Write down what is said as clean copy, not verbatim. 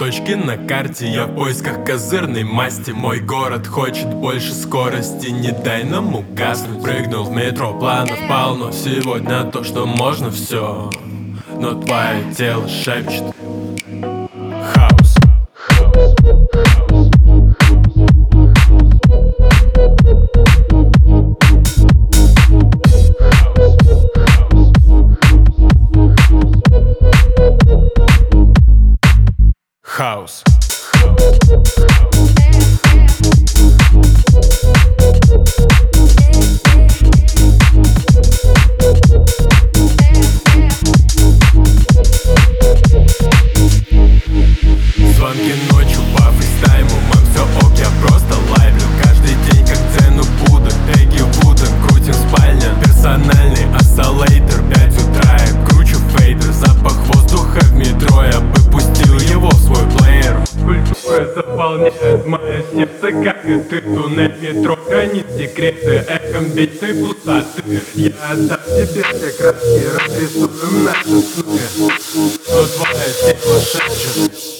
точки на карте, я в поисках козырной масти. Мой город хочет больше скорости, не дай нам угаснуть. Прыгнул в метро, планов полно, сегодня то, что можно все, но твое тело шепчет хаос. Хаос. Звонки ночью по фристайму, мам, все ок, я просто лайвлю. Каждый день как цену Будда, теги Вуден, крутим спальня. Персональный осциллятор, 5 утра, я кручу фейдер. Запах воздуха в метро, я бы пустил его в свой плеер. Культура заполняет мое сердце, как и ты. Туннель метро хранит секреты, эхом вечной пустоты. Я отдам тебе все краски, разрисуем наши сны, но твое тело шепчет